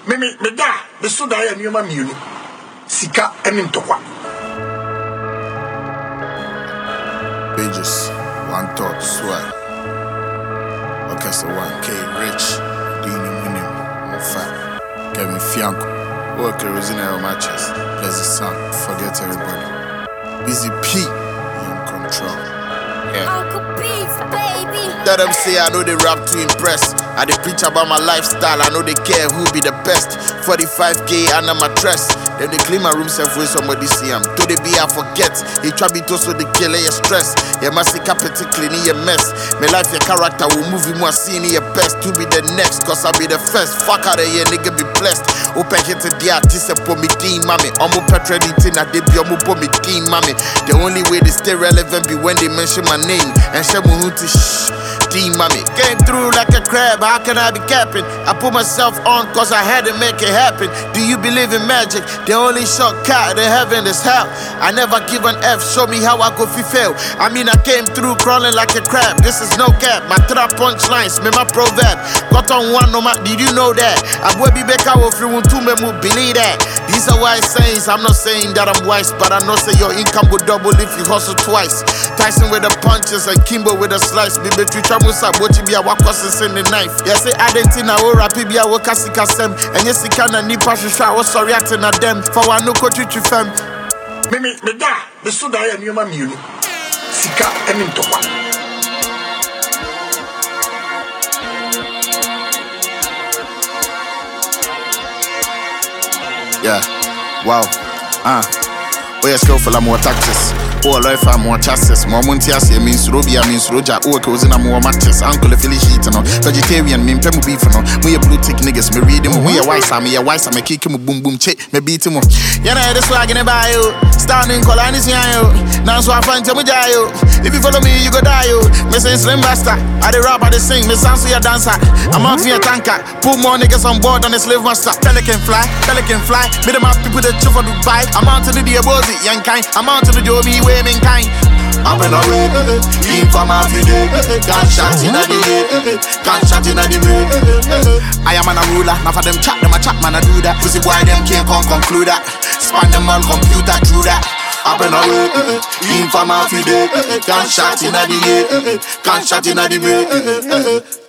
Me da the so da ya nneoma mienu sika ene ntokwa Pages, one thought, swear. Orchestra 1K, Rich, Dini William, Mofa, Kevin Fianco, Worker Rosinero Matches, Blessed Sun, Forget Everybody, Busy P, You in Control. Yeah. Uncle Beats, baby. Let them say I know they rap to impress. I they preach about my lifestyle, I know they care who be the best. 45K under my dress. Then they clean my room self when somebody see him. To the be I forget. He try be to so they kill your stress. You must see capital clean your mess. My life your character will move you more seeing your best. To be the next, cause I be the first. Fuck out of here, nigga be blessed. Open hit to the artist and put me team mommy. Omo petrolity na they be omo put me team mommy. The only way they stay relevant be when they mention my name. And shemu hunti shh. Team mommy came through like a crab, how can I be capping? I put myself on cause I had to make it happen. Do you believe in magic? The only shortcut to heaven is hell. I never give an F, show me how I go fail. I mean I came through crawling like a crab. This is no cap, my trap punchlines, me my proverb. Got on one no matter, did you know that? I will be back out if you want to believe that. These are wise sayings, I'm not saying that I'm wise, but I know say your income will double if you hustle twice. Tyson with the punches and Kimbo with a slice. Baby, Musa bochi bia wakosi in the knife. Yes, I didn't know rapi bia wakasi kasem. And yes, he can and nipa shusha was sorry at them. For one no coach you fam. Me da the so da ya nneoma mienu sika ene ntokwa Yeah, wow, oh yeah, skillful I'm more tactics. Oh, life I'm more chassis. More Montias, means Robia, means Roja. Oh, cousin, I'm more matches. Uncle, if you heat, no. Vegetarian, me, pemu beef, no. We a blue tick niggas, me read him. We a wise, I'm a kick him, boom, boom, check, me beat him. Yana, the swag in the bio. Standing, Colanis, yayo. Now, so I find Tamujayo. If you follow me, you go die, yo. Me say Slim Basta. I the rap, I the sing. Me sound see a dancer. I'm out for a tanker. Put more niggas on board than a slave master. Pelican fly. Me the map people that chill for Dubai. I'm out to the Diabozi, young kind. I'm out to the Joby. Kind. I'm in a way, in for my video. Gunshot in the way, gunshot in the way. I am an a ruler, now for them chat, man, I do that. Pussy boy, them can't conclude that. Span them on computer, true that. I'm in a way, in for my video. Gunshot in the way, gunshot in the way.